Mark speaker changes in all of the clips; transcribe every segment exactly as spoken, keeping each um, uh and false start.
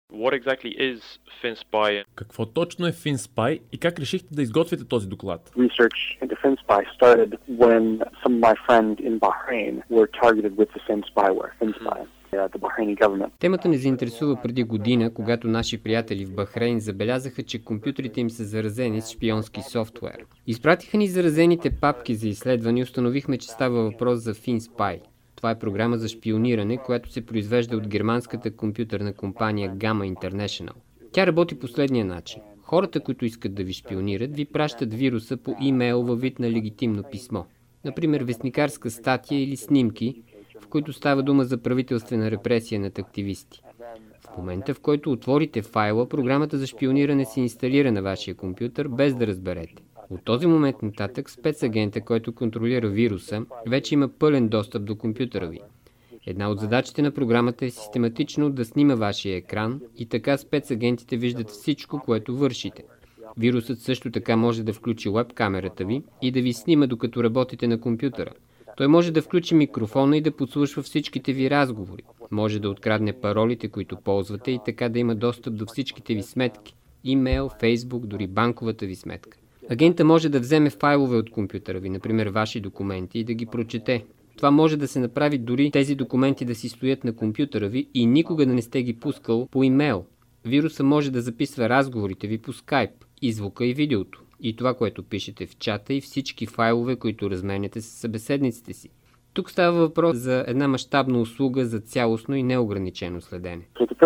Speaker 1: What exactly is FinSpy?
Speaker 2: Какво точно е FinSpy и как решихте да изготвите този доклад?
Speaker 3: Research into FinSpy started when some of my friends in Bahrain were targeted with the same spyware, FinSpy.
Speaker 4: Темата ни заинтересува преди година, когато наши приятели в Бахрейн забелязаха, че компютрите им са заразени с шпионски софтуер. Изпратиха ни заразените папки за изследване и установихме, че става въпрос за FinSpy. Това е програма за шпиониране, която се произвежда от германската компютърна компания Gamma International. Тя работи последния начин. Хората, които искат да ви шпионират, ви пращат вируса по имейл във вид на легитимно писмо. Например, вестникарска статия или снимки, в които става дума за правителствена репресия над активисти. В момента, в който отворите файла, програмата за шпиониране се инсталира на вашия компютър, без да разберете. От този момент нататък спецагента, който контролира вируса, вече има пълен достъп до компютъра ви. Една от задачите на програмата е систематично да снима вашия екран и така спецагентите виждат всичко, което вършите. Вирусът също така може да включи веб-камерата ви и да ви снима докато работите на компютъра. Той може да включи микрофона и да подслушва всичките ви разговори. Може да открадне паролите, които ползвате и така да има достъп до всичките ви сметки. Имейл, Фейсбук, дори банковата ви сметка. Агента може да вземе файлове от компютъра ви, например ваши документи, и да ги прочете. Това може да се направи дори тези документи да си стоят на компютъра ви и никога да не сте ги пускал по имейл. Вируса може да записва разговорите ви по скайп, и звука и видеото. И това, което пишете в чата и всички файлове, които разменяте с събеседниците си. Тук става въпрос за една мащабна услуга за цялостно и неограничено следене.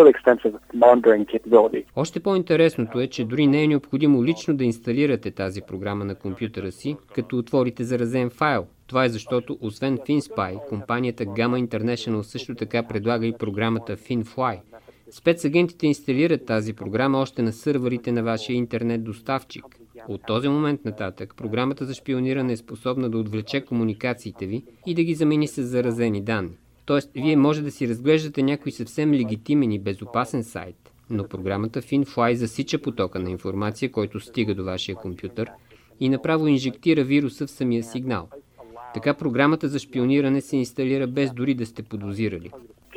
Speaker 4: Още по-интересното е, че дори не е необходимо лично да инсталирате тази програма на компютъра си, като отворите заразен файл. Това е защото, освен FinSpy, компанията Gamma International също така предлага и програмата FinFly. Спецагентите инсталират тази програма още на сървърите на вашия интернет доставчик. От този момент нататък, програмата за шпиониране е способна да отвлече комуникациите ви и да ги замени с заразени данни. Тоест, вие може да си разглеждате някой съвсем легитимен и безопасен сайт, но програмата FinFly засича потока на информация, който стига до вашия компютър и направо инжектира вируса в самия сигнал. Така програмата за шпиониране се инсталира без дори да сте подозирали.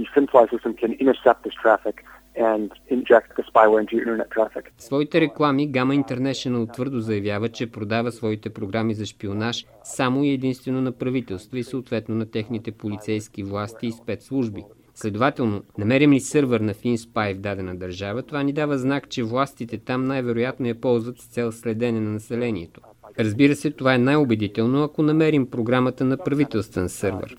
Speaker 4: В своите реклами Gamma International твърдо заявява, че продава своите програми за шпионаж само и единствено на правителства и съответно на техните полицейски власти и спецслужби. Следователно, намерим ли сървър на FinSpy в дадена държава, това ни дава знак, че властите там най-вероятно я ползват с цел следене на населението. Разбира се, това е най-убедително, ако намерим програмата на правителствен сървър.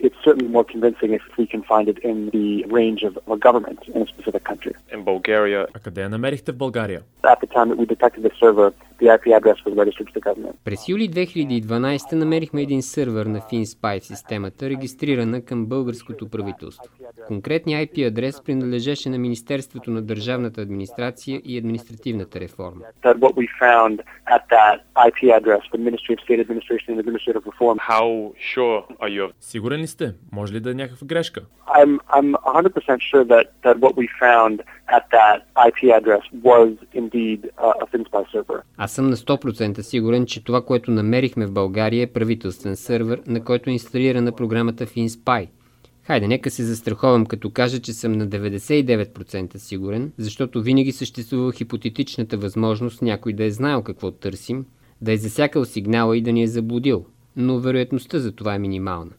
Speaker 2: А къде я намерихте в България?
Speaker 4: През юли две хиляди и дванадесета намерихме един сървър на FinSpy в системата, регистрирана към българското правителство. Конкретният ай пи адрес принадлежеше на Министерството на държавната администрация и административната реформа.
Speaker 1: How sure are you of...
Speaker 2: Сигурен ли сте? Може ли да е някаква грешка?
Speaker 3: I'm I'm one hundred percent sure that that what we found at that ай пи address was indeed a FinSpy server.
Speaker 4: Аз съм на сто процента сигурен, че това, което намерихме в България, е правителствен сървър, на който е инсталирана програмата FinSpy. Хайде, нека се застраховам, като кажа, че съм на деветдесет и девет процента сигурен, защото винаги съществува хипотетичната възможност някой да е знаел какво търсим, да е засякал сигнала и да ни е заблудил. Но вероятността за това е минимална.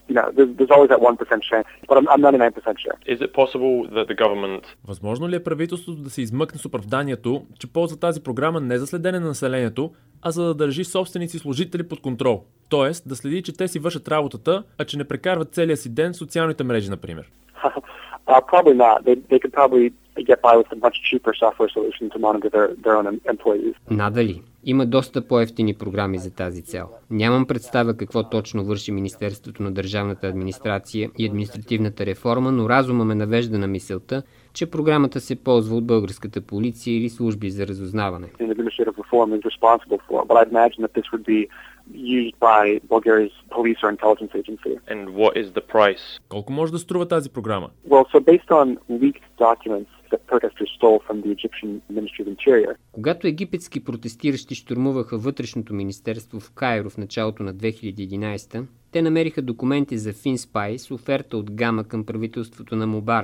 Speaker 2: Възможно ли е правителството да се измъкне с оправданието, че ползва тази програма не за следене на населението, а за да държи собственици и служители под контрол? Тоест да следи, че те си вършат работата, а че не прекарват целия си ден в социалните мрежи, например?
Speaker 3: Uh, probably not. They, they could probably get by with a much cheaper software solution to monitor their, their own employees.
Speaker 4: Надали. Има доста по-евтини програми за тази цел. Нямам представа какво точно върши Министерството на държавната администрация и административната реформа, но разума ме навежда на мисълта, че програмата се ползва от българската полиция или служби за разузнаване.
Speaker 3: Used by Bulgaria's police or intelligence agency.
Speaker 1: And what is the price?
Speaker 2: Колко може да струва тази програма?
Speaker 3: Well, so based on leaked documents that protesters stole from the Egyptian Ministry of Interior.
Speaker 4: Когато египетски протестиращи щурмуваха вътрешното министерство в Кайро в началото на две хиляди и единадесета, те намериха документи за FinSpy с оферта от Гама към правителството на Мубарак.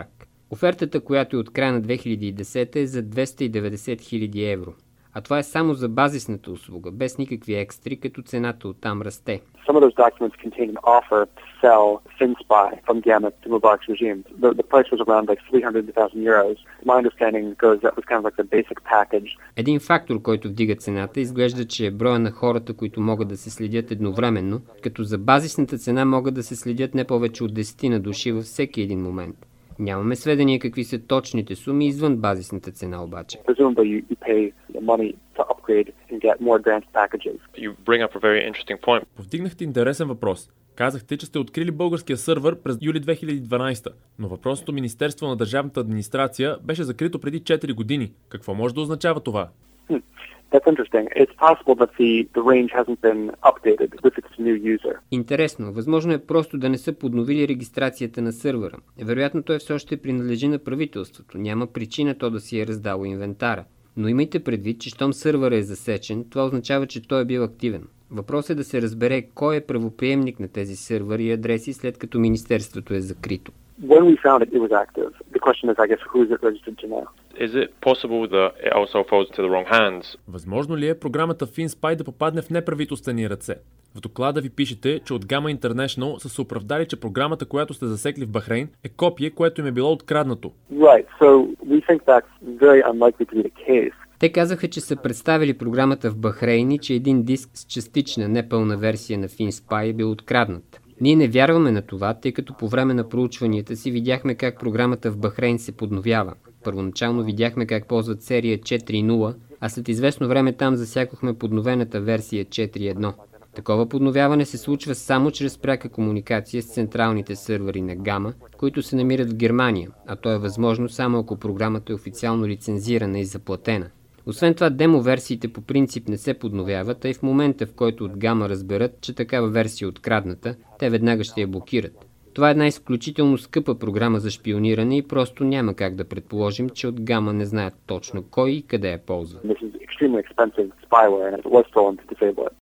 Speaker 4: Офертата, която е от края на две хиляди и десета, е за двеста и деветдесет хиляди евро. А това е само за базисната услуга, без никакви екстри, като цената оттам расте.
Speaker 3: Some of those documents contain an offer to sell FinSpy from Gamma to Mubarak's regime. The, the price was around like three hundred thousand euros. My understanding goes that was kind of like the basic package.
Speaker 4: Един фактор, който вдига цената, изглежда, че е броя на хората, които могат да се следят едновременно, като за базисната цена могат да се следят не повече от десет души във всеки един момент. Нямаме сведения какви са точните суми извън базисната цена обаче.
Speaker 3: Presumably you, you pay the money to upgrade and get more advanced packages.
Speaker 1: You bring up a very interesting point.
Speaker 2: Повдигнахте интересен въпрос. Казахте, че сте открили българския сървър през юли две хиляди и дванадесета, но въпросното Министерство на държавната администрация беше закрито преди четири години. Какво може да означава това?
Speaker 3: Hmm. That's interesting. It's possible that the, the range hasn't been updated with its new user.
Speaker 4: Интересно. Възможно е просто да не са подновили регистрацията на сървъра. Вероятно той все още принадлежи на правителството. Няма причина то да си е раздало инвентара. Но имайте предвид, че щом сървъра е засечен, това означава, че той е бил активен. Въпросът е да се разбере кой е правоприемник на тези сървъри и адреси, след като министерството е закрито.
Speaker 3: When we found it, it was active. The question is, I guess, who is it registered to now?
Speaker 1: Is it possible that it also falls into the wrong hands?
Speaker 2: Възможно ли е програмата FinSpy да попадне в неправителствени ръце? В доклада ви пишете, че от Gamma International са се оправдали, че програмата, която сте засекли в Бахрейн, е копие, което им е било откраднато.
Speaker 3: Right. So we think that's very unlikely to be the case.
Speaker 4: Те казаха, че са представили програмата в Бахрейн и че един диск с частична непълна версия на FinSpy е бил откраднат. Ние не вярваме на това, тъй като по време на проучванията си видяхме как програмата в Бахрейн се подновява. Първоначално видяхме как ползват серия четири точка нула, а след известно време там засякохме подновената версия четири точка едно. Такова подновяване се случва само чрез пряка комуникация с централните сървъри на Gamma, които се намират в Германия, а то е възможно само ако програмата е официално лицензирана и заплатена. Освен това, демо-версиите по принцип не се подновяват, а и в момента, в който от Gamma разберат, че такава версия е открадната, те веднага ще я блокират. Това е една изключително скъпа програма за шпиониране и просто няма как да предположим, че от Gamma не знаят точно кой и къде я ползва.
Speaker 3: This is extremely expensive spyware, and if it was stolen, to disable it.